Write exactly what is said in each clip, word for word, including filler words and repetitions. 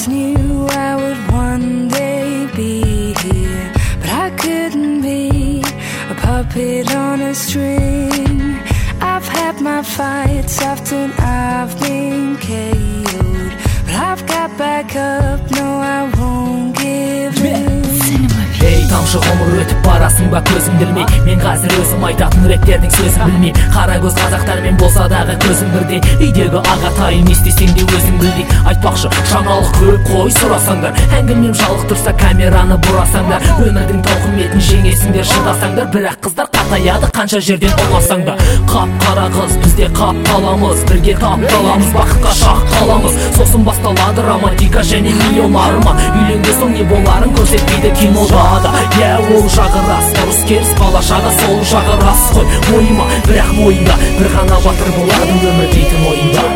always knew I would one day be here, but I couldn't be a puppet on a string. I've had my fights, often I've been K O'd, but I've got back up, no I won't give in. Ей, тамшы ғұмыр өтіп барасың ба көзіңді ілмей. Мен қазір өзім айтатын рэптердің сөзін білмей. Қара көз қазақтармен болса дағы көзім бірдей. Үйдегі ағатайым естесең де өзің білдей. Айтпақшы жаңалық көп қой сұрасаңдар, әңгімем жалықтырса камераны бұрасаңдар. Өмірдің тауқыметін жеңесіңдер шыдасаңдар, бірақ қыздар қатаяды қанша жерден ұласаңдар. Қап қара қыз бізде қап қаламыз, бірге тап қаламыз, бақытқа шақ қаламыз. Сосын басталады романтика және миллион арман. Үйленген соң не боларын көрсетпейді кинода. Я ол жағы рас, дұрыс керіс балашаға сол жағы рас қой мойыма, бірақ мойында бір ғана батыр болады өмір дейтін ойында.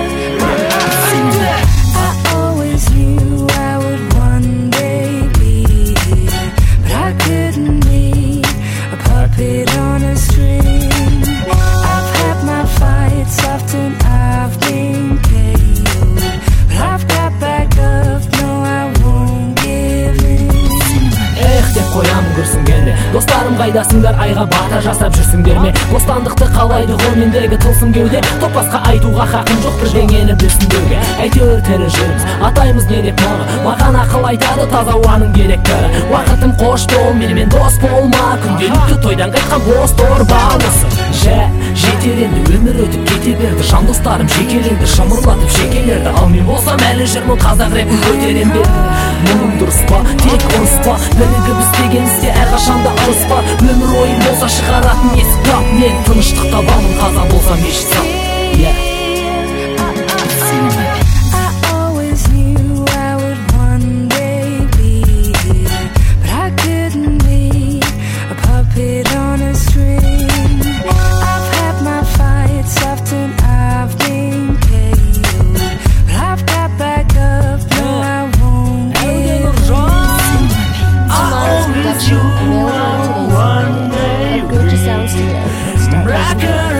Қоямын күрсінгенде достарым қайдасыңдар, айға бата жасап жүрсіңдер ме? Бостандықты қалайды ғой мендегі тылсым кеуде. Топасқа айтуға хақым жоқ бірдеңені білсіндерге. Әйтеуір тірі жүрміз, атаймыз не деп мұны. Маған ақыл айтады таза ауаның керектері. Уақытым қош бол, менімен дос болма. Күнделікті тойдан қайтқан бос торбалысың. Жә, жетер енді өмір өтіп кете берді. Жан достарым жекеленді, шымырлатып шекелерді. Ал мен болсам әлі жүрмін қазақ рэпін көтерем бе? Мұның дұрыс па, тек ұрыс па? Бірігі біз деген істе әрқашанда ырыс бар. Өмір ойын болса шығаратын есік тап. Мен тыныштық табамын қаза болсам еш сап. Production available today. Upgrade your sound studio. Start.